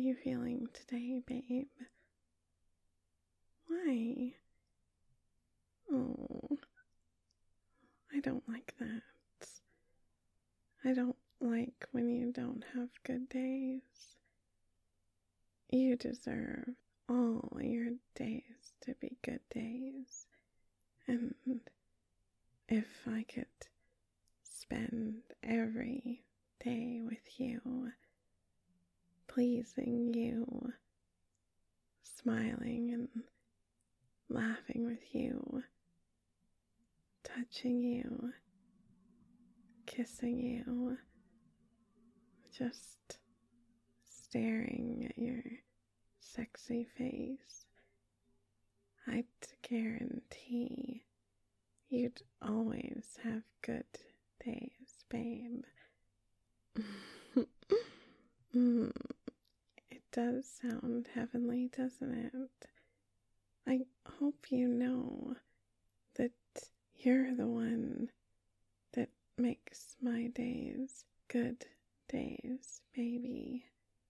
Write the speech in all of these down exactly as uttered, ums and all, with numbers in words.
you feeling today, babe? Why? Oh, I don't like that. I don't like when you don't have good days. You deserve all your days to be good days. And if I could spend every day with you, pleasing you, smiling and laughing with you, touching you, kissing you, just staring at your sexy face, I'd guarantee you'd always have good days, babe. mm, it does sound heavenly, doesn't it? I hope you know that you're the one that makes my days good days, baby.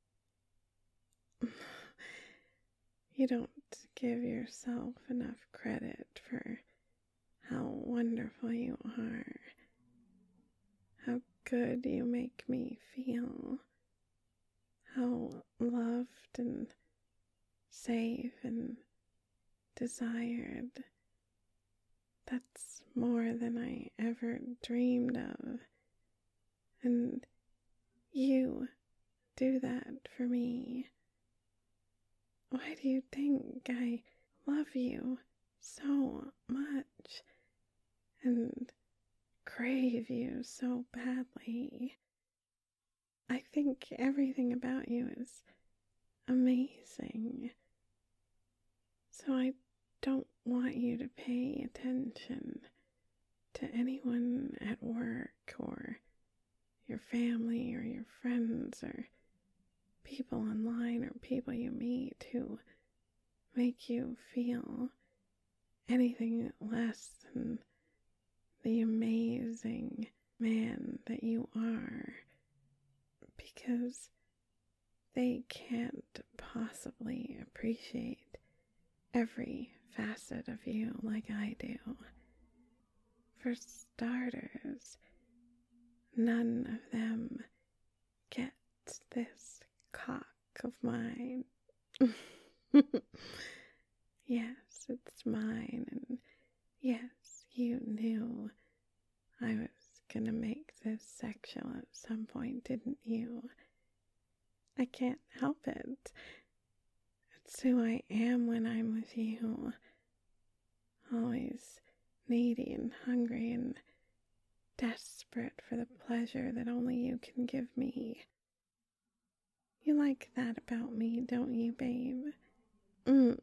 You don't give yourself enough credit for how wonderful you are, how good you make me feel, how loved and safe and desired. That's more than I ever dreamed of. And you do that for me. Why do you think I love you so much and crave you so badly? I think everything about you is amazing. So I don't want you to pay attention to anyone at work or your family or your friends or people online or people you meet who make you feel anything less than the amazing man that you are, because they can't possibly appreciate every facet of you like I do. For starters, none of them gets this cock of mine. Yes, it's mine, and yes, you knew I was gonna make this sexual at some point, didn't you? I can't help it. It's who I am when I'm with you. Always needy and hungry and desperate for the pleasure that only you can give me. You like that about me, don't you, babe? Mm.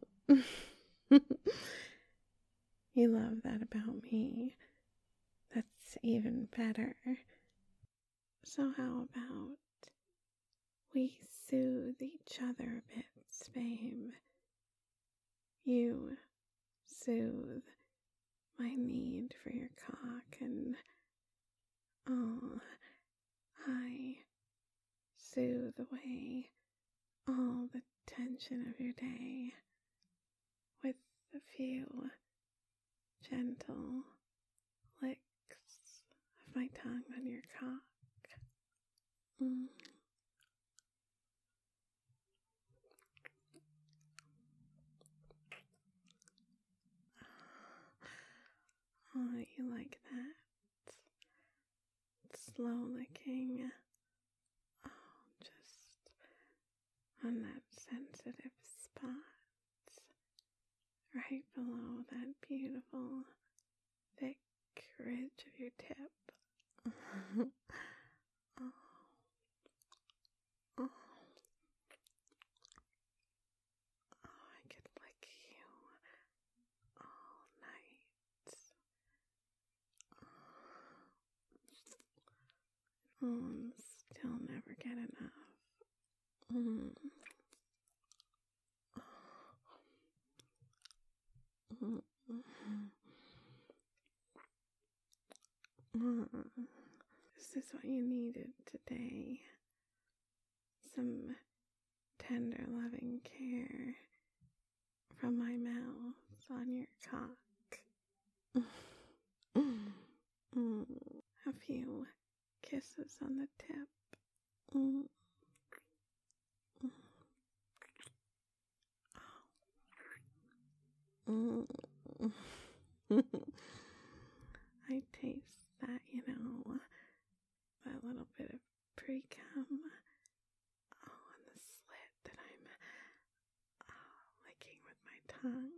You love that about me. That's even better. So how about we soothe each other a bit, babe? You soothe my need for your cock, and oh, I soothe away all the tension of your day with a few gentle licks of my tongue on your cock. Mm. Oh, you like that? Slow licking. Oh, just on that sensitive spot, right below that beautiful, thick ridge of your tip. oh. Oh. Oh, I could lick you all night. Oh, and still never get enough. Mm. Mm. Mm. Is this what you needed today? Some tender, loving care from my mouth on your cock. Mm. A few kisses on the tip. Mm. Mm. I taste that, you know, that little bit of pre-cum. Oh, and the slit that I'm oh, licking with my tongue.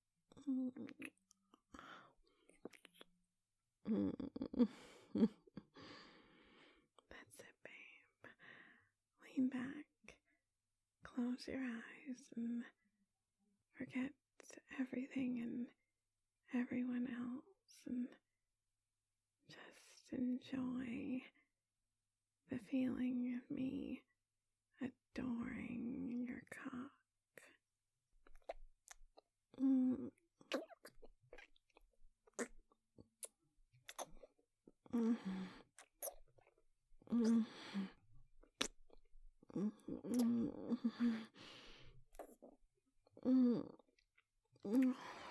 Mm. Mm. That's it, babe. Lean back, close your eyes, and forget everything and everyone else, and just enjoy the feeling of me adoring your cock. Mm. Mm. Mm. Mm. Mm. Mm.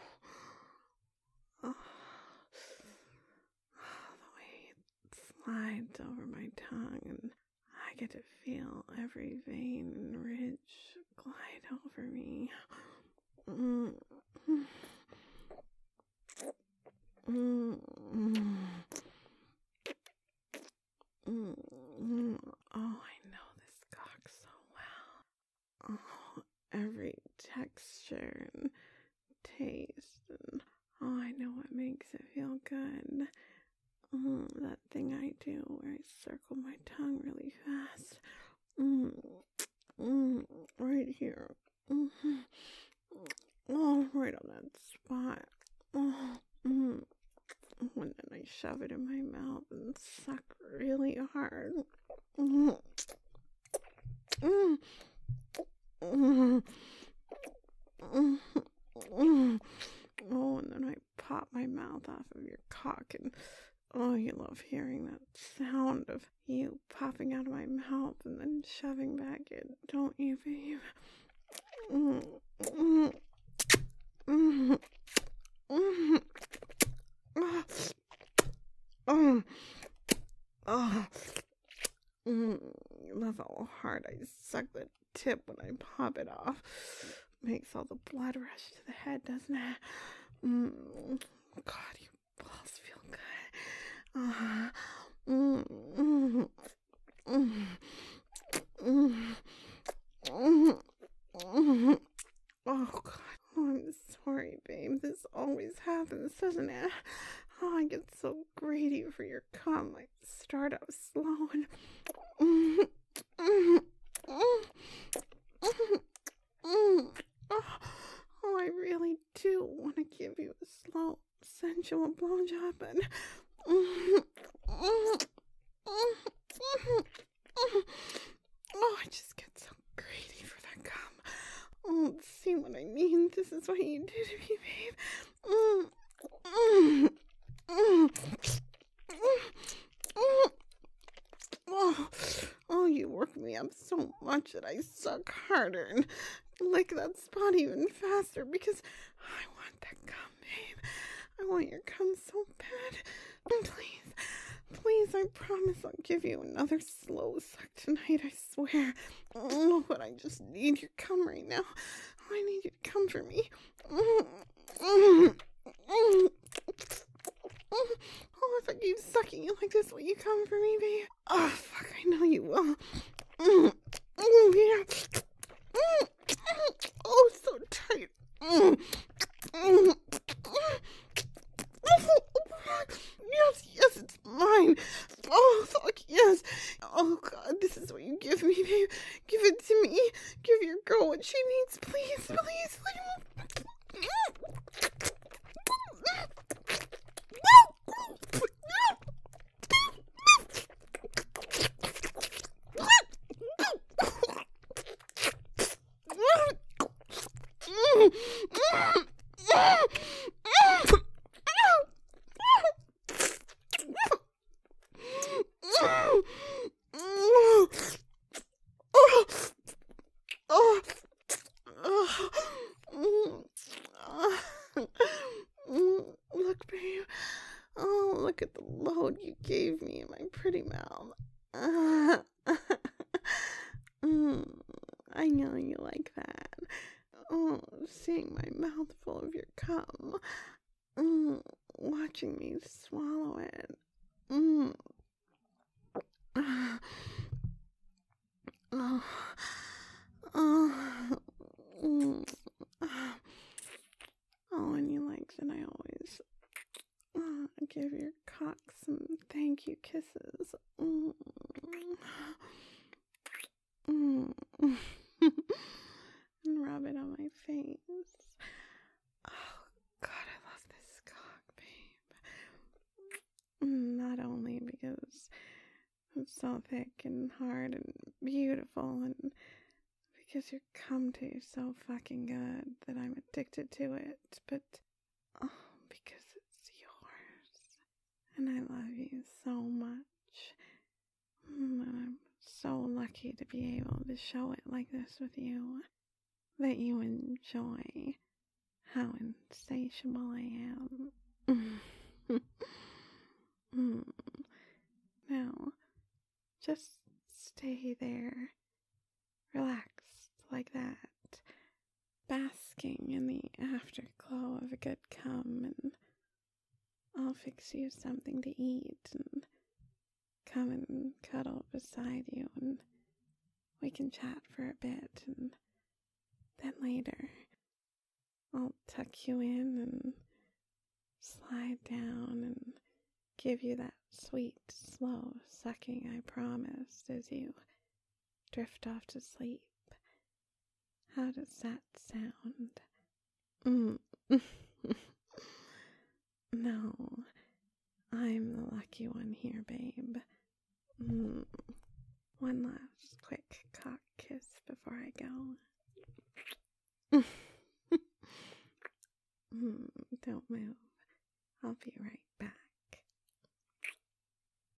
Oh. The way it slides over my tongue, and I get to feel every vein and ridge glide over me. Mm. Mm. Mm. Oh, I know this cock so well. Oh, every texture and taste, and oh, I know what makes it feel good. Mm, that thing I do where I circle my tongue really fast. Mm, mm, right here. Mm-hmm. Oh, right on that spot. Oh, mm. And then I shove it in my mouth and suck really hard. Mm. Mm. Mm. Mm. Mm. Oh, and then I pop my mouth off of your cock, and oh, you love hearing that sound of you popping out of my mouth and then shoving back in, don't you, babe? Mm. Mm. Mm. Mm. Oh. Oh. Oh. Mm. You love how hard I suck the tip when I pop it off. Makes all the blood rush to the head, doesn't it? Mm. God, your balls feel good. Uh, mm, mm, mm, mm, mm, mm. Oh, God. Oh, I'm sorry, babe. This always happens, doesn't it? Oh, I get so greedy for your cum. I start out slow and... Mm, mm, mm, mm, mm. Oh, oh, I really do want to give you a slow, sensual blowjob, and... Mm, mm, mm, mm, mm. Oh, I just get so greedy for that cum. Oh, see what I mean? This is what you do to me, babe. Mm, mm, mm, mm, mm. Oh, oh, you work me up so much that I suck harder and lick that spot even faster because I want that cum, babe. I want your cum so bad. Please, please, I promise I'll give you another slow suck tonight, I swear. Oh, but I just need your cum right now. I need you to come for me. Oh, if I keep sucking you like this, will you come for me, babe? Oh, fuck, I know you will. Oh, yeah. Oh, so tight. Yes, yes, it's mine. Oh, fuck, yes. Oh, God, this is what you give me, babe. Give it to me. Give your girl what she needs, please, please. Oh, you gave me in my pretty mouth. Uh, mm, I know you like that. Oh, seeing my mouth full of your cum. Mm, watching me swallow it. Mm. Oh, oh, mm. Oh, and you like that I always uh, give your cock some thank you kisses. Mm. Mm. And rub it on my face. Oh, God, I love this cock, babe. Not only because it's so thick and hard and beautiful, and because your cum tastes so fucking good that I'm addicted to it, but oh, because it's yours. And I love you so much. And I'm so lucky to be able to show it like this with you. That you enjoy how insatiable I am. mm. Now, just stay there, relaxed like that, basking in the afterglow of a good cum, and I'll fix you something to eat and come and cuddle beside you, and we can chat for a bit, and then later I'll tuck you in and slide down and give you that sweet, slow sucking I promised as you drift off to sleep. How does that sound? Mm. No, I'm the lucky one here, babe. Mm. One last quick cock kiss before I go. mm, don't move. I'll be right back.